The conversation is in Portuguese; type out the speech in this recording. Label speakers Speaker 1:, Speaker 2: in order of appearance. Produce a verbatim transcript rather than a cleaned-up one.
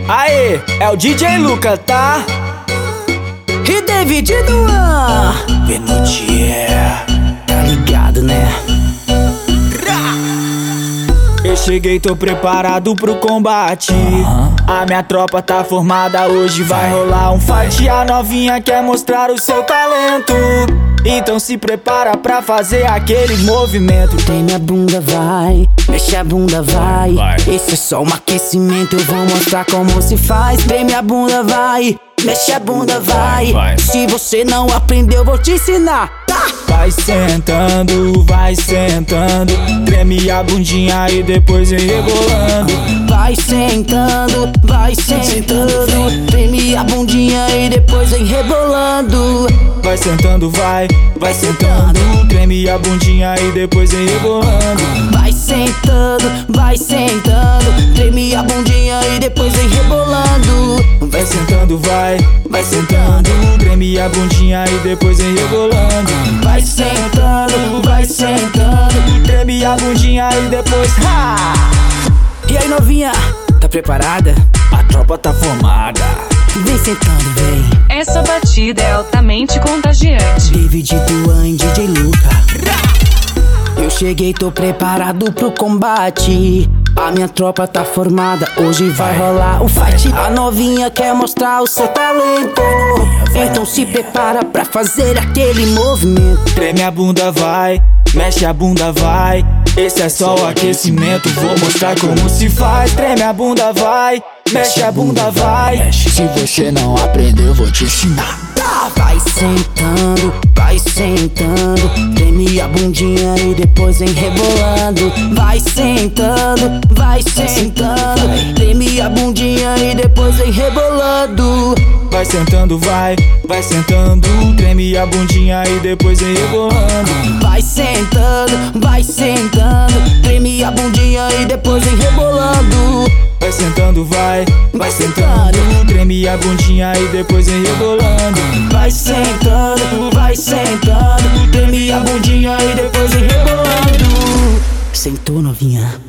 Speaker 1: Aê, é o D J Luca, tá?
Speaker 2: E David Duan
Speaker 1: Penutier,
Speaker 2: tá ligado, né?
Speaker 1: eu cheguei, tô preparado pro combate.
Speaker 2: Uhum.
Speaker 1: A minha tropa tá formada, hoje vai rolar um fight. A novinha quer mostrar o seu talento, então se prepara pra fazer aquele movimento.
Speaker 2: Treme a bunda, vai, mexe a bunda, vai,
Speaker 1: Vai.
Speaker 2: Esse é só um aquecimento, eu vou mostrar como se faz. Treme a bunda, vai, mexe a bunda, vai,
Speaker 1: Vai.
Speaker 2: Se você não aprendeu, vou te ensinar, tá?
Speaker 1: Vai sentando, vai sentando, treme a bundinha e depois vem rebolando.
Speaker 2: Vai sentando, vai sentando, treme a bundinha e depois vem rebolando.
Speaker 1: Vai sentando, vai, vai sentando, treme a bundinha e depois vem rebolando.
Speaker 2: Vai sentando, vai sentando, treme a bundinha e depois vem rebolando.
Speaker 1: Vai sentando, vai, vai sentando, treme a bundinha e depois vem rebolando.
Speaker 2: Vai sentando, vai sentando,
Speaker 1: Treme a bundinha e depois ha!
Speaker 2: E aí, novinha, tá preparada?
Speaker 1: A tropa tá formada.
Speaker 2: Vem sentando, vem.
Speaker 3: Essa batida é altamente contagiante.
Speaker 2: David Duan e D J Luca. Eu cheguei, tô preparado pro combate. A minha tropa tá formada, hoje vai rolar o fight. A novinha quer mostrar o seu talento, então se prepara pra fazer aquele movimento.
Speaker 1: Treme a bunda, vai, mexe a bunda, vai. Esse é só o aquecimento, vou mostrar como se faz. Treme a bunda, vai, mexe a bunda, vai. Se você não aprendeu, vou te ensinar.
Speaker 2: Vai sentando, vai sentando, treme a bundinha e depois vem rebolando. Vai sentando, vai sentando, treme a bundinha e depois vem rebolando.
Speaker 1: Vai sentando, vai, vai sentando, treme a bundinha e depois vem rebolando.
Speaker 2: Vai sentando, vai sentando, treme a bundinha e depois vem rebolando.
Speaker 1: Vai sentando, vai, vai sentando, treme a bundinha e depois vem rebolando.
Speaker 2: Vai sentando, vai sentando, treme a bundinha e depois vem rebolando. Sentou, novinha?